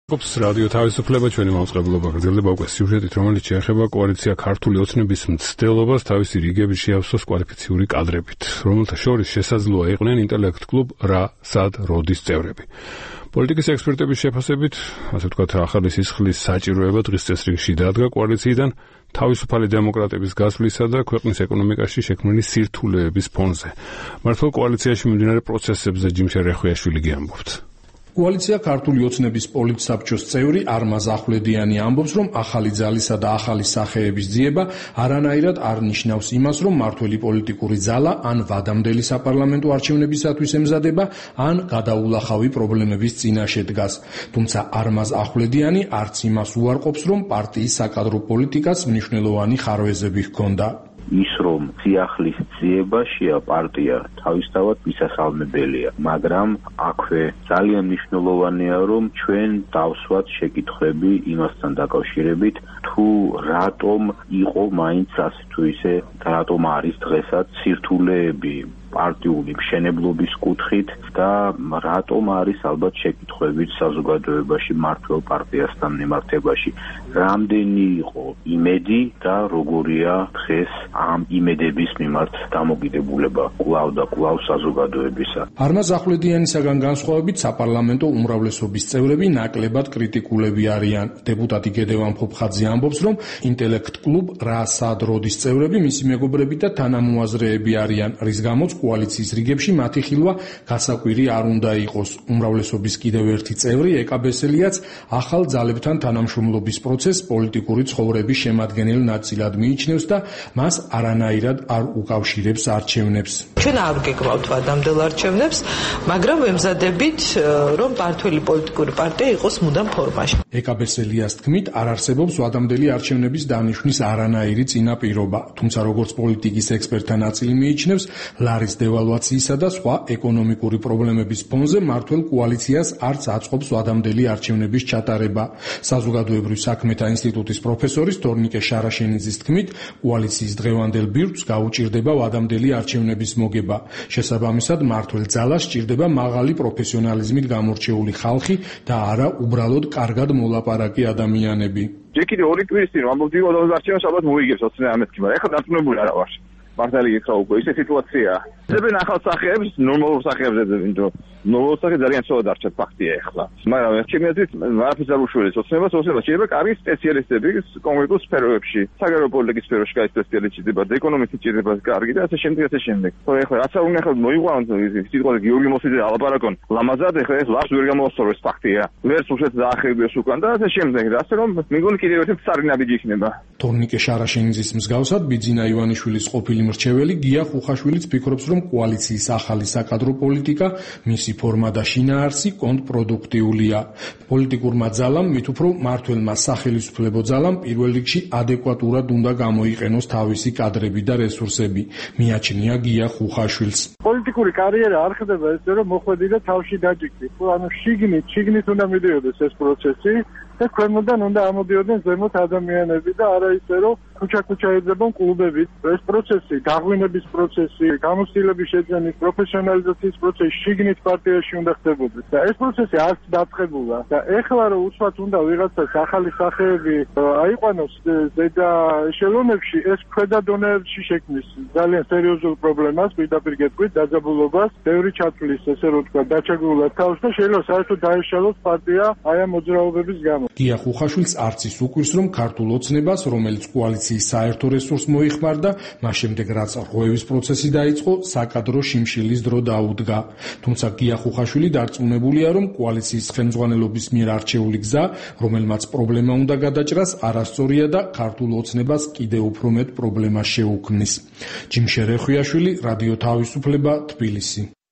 Ყოფს რადიო თავისუფლება ჩვენი მაუწყებლობა გრძელდება უკვე სიუჟეტით, რომელიც შეეხება კოალიცია ქართული ოცნების მცდელობას თავისი რიგების შეავსოს კვალიფიციური კადრებით, რომელთა შორის შესაძლოა იყვნენ ინტელექტ კლუბ რა სად როდის წევრები. პოლიტიკის ექსპერტების შეფასებით, ასე ვთქვათ, ახალი სისხლის საჭიროება დღის წესრიგში დადგა კოალიციიდან თავისუფალი დემოკრატების გასვლისა და ქვეყნის ეკონომიკაში შექმნილი სირთულეების ფონზე. მართლა კოალიციაში მიმდინარე პროცესებზე ჯიმშე რეხვიაშვილი გიამბობთ. კოალიცია ქართული ოცნების პოლიტსაბჭოს წევრი არმაზ ახვლედიანი ამბობს, რომ ახალი ძალისა და ახალი სახეების ძიება არანაირად არ ნიშნავს იმას, რომ მართველი პოლიტიკური ძალა ან ვადამდელი საპარლამენტო არჩევნებისათვის ემზადება, ან გადაულახავი პრობლემების წინაშე დგას. თუმცა არმაზ ახვლედიანი არც იმას უარყოფს, რომ პარტიის საკადრო პოლიტიკას მნიშვნელოვანი ხარვეზები ჰქონდა. ის რომ სიახლის ძიებაშია პარტია თავისთავად მისასალმებელია, მაგრამ აქვე ძალიან მნიშვნელოვანია, რომ ჩვენ დავსვათ შეკითხვები იმასთან დაკავშირებით, თუ რატომ იყო მაინც ასე თუ ისე, რატომ არის დღესაც სირთულეები პარტიული მშენებლობის კუთხით და რატომ არის ალბათ შეკითხვებით საზოგადოებაში მართლ პარტიასთან მიმართებაში. რამდენი იყო იმედი და როგორია დღეს ამ იმედების მიმართ დამოკიდებულება კვლავ და კვლავ საზოგადოებისა. არმაზ ახვლედიანისაგან განსხვავებით საპარლამენტო უმრავლესობის წევრები ნაკლებად კრიტიკულები არიან. დეპუტატი გედევან ფოფხაძე ამბობს, რომ ინტელექტ კლუბ რა სად როდის წევრები მისი მეგობრები და თანამოაზრეები არიან, რის გამოც კოალიციის რიგებში მათი ხილვა გასაკვირი არ უნდა იყოს. უმრავლესობის კიდევ ერთი წევრი ეკაბესელიაც ახალ ძალებთან თანამშრომლობის პროცესს პოლიტიკური ცხოვრების შემადგენელ ნაწილად მიიჩნევს და მას არანაირად არ უკავშირებს არჩევნებს. ჩვენ არ გეკმავთ ვადამდელ არჩევნებს, მაგრამ ვემზადებით, რომ მართველი პოლიტიკური პარტია იყოს მუდამ ფორმაში. ეკაბესელიას თქმით, არ არსებობს ვადამდელი არჩევნების დანიშვნის არანაირი წინაპირობა, თუმცა როგორც პოლიტიკის ექსპერტთა ნაწილი მიიჩნევს, ლარის დევალვაციისა და სხვა ეკონომიკური პრობლემების ფონზე მართლ კოალიციას არც აწყობს ვადამდელი არჩევნების ჩატარება. საზოგადოებრივ საქმეთა ინსტიტუტის პროფესორის თორნიკე შარაშენიძის თქმით, კოალიციის დღევანდელ ბირთვს გაუჭირდება ვადამდელი არჩევნების მოგება. შესაბამისად, მართლ ძალას სჭირდება მაღალი პროფესიონალიზმით გამორჩეული ხალხი და არა უბრალოდ კარგად მოლაპარაკე ადამიანები. ჯერ კიდევ 2 კვირის წინ ვამბობდი, რომ არჩევნებს ალბათ მოიგებს ოცნება ამეთქი, მაგრამ ეხლა დარწმუნებული არა ვარ. მართალი გითხრა უკვე ისე სიტუაციაა. ძებენ ახალ სახეებს, ნორმალურ სახეებს ძებენ, რომ ნორმალურ სახე ძალიან ცოტა დარჩა ფაქტია ეხლა. მაგრამ ჩემი აზრით, არაფერს არ უშველებს ოცნებას შეიძლება კარგი სპეციალისტები კონკრეტულ სფეროებში, საგარეო პოლიტიკის სფეროში კარგი სპეციალისტები ჭირდება, ეკონომიკის ჭირდება კარგი და ასე შემდეგ. თორე ეხლა რაც არ უნდა ეხლა მოიყვანონ სიტყვაზე გიორგი მოსიძე ალაპარაკონ ლამაზად, ეხლა ეს ლარს ვერ გამოასწორებს ფაქტია. ვერც უშეთს დაახერბეს უკან და ასე შემდეგ. ასე რომ მეგონი კიდევ ერთი მწარი ნაბიჯი იქნება. თორნიკე შარაშენიძის მსგავსად ბიძინა ივანიშვილის ყოფილი მრჩეველი გია ხუხაშვილიც ფიქრობს, რომ კოალიციის ახალი საკადრო პოლიტიკა, მისი ფორმა და შინაარსი კონტრპროდუქტიულია. პოლიტიკურმა ძალამ, მით უფრო მმართველმა სახელისუფლებო ძალამ პირველ რიგში ადეკვატურად უნდა გამოიყენოს თავისი კადრები და რესურსები, მიაჩნია გია ხუხაშვილს. პოლიტიკური კარიერა არ ხდება ესე, რომ მოხვედი და თავში დაჯიჭდი. ანუ შიგნით უნდა მიდიოდეს ეს პროცესი და ქვემოდან უნდა ამოდიოდნენ ზემოთ ადამიანები და არა ისე, რომ ქუჩა ეძებონ კლუბებით. ეს პროცესი, დაღვინების პროცესი, გამოცდილების შეძენის, პროფესიონალიზაციის პროცესი შიგნით პარტიაში უნდა ხდებოდეს. და ეს პროცესი არც დაწყებულა. და ეხლა რომ უცბად უნდა ვიღაცას ახალი სახეები აიყვანოს ზედა ეშელონებში, ეს ქვედა დონეებში შექმნის ძალიან სერიოზულ პრობლემას, პირდაპირ გეტყვით, დაძაბულობას, ბევრი ჩათვლის, ესე რომ ვთქვა, დაჩაგრულად თავს და შეიძლება საერთოდ დაეშალოს პარტია აი ამ მოძრაობების გამო. გია ხუხაშვილს არც ის უკვირს, რომ ქართულ ოცნებას, რომელიც კოალიციის საერთო რესურსს მოიხმარდა, მას შემდეგ რაც რღვევის პროცესი დაიწყო, საკადრო შიმშილის დრო დაუდგა. თუმცა გია ხუხაშვილი დარწმუნებულია, რომ კოალიციის ხელმძღვანელობის მიერ არჩეული გზა, რომელმაც პრობლემა უნდა გადაჭრას, არასწორია და ქართულ ოცნებას კიდევ უფრო მეტ პრობლემას შეუქმნის. ჯიმშე რეხვიაშვილი, რადიო თავისუფლება, თბილისი.